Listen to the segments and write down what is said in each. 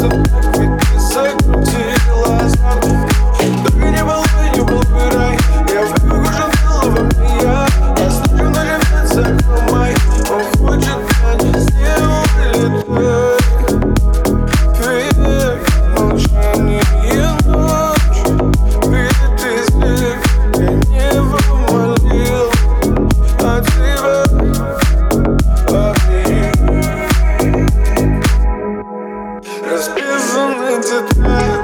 так, ведь ты закрутила азарт. Только не балуй, не блуждай, я вдруг уже голову я оставлю на лимит, закрывай. Он хочет, а не с ним улетай. Привет, молчание ночь, перед излив я небо молил от тебя. Расписаны тетради.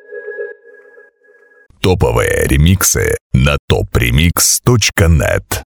Топовые ремиксы на topremix.net.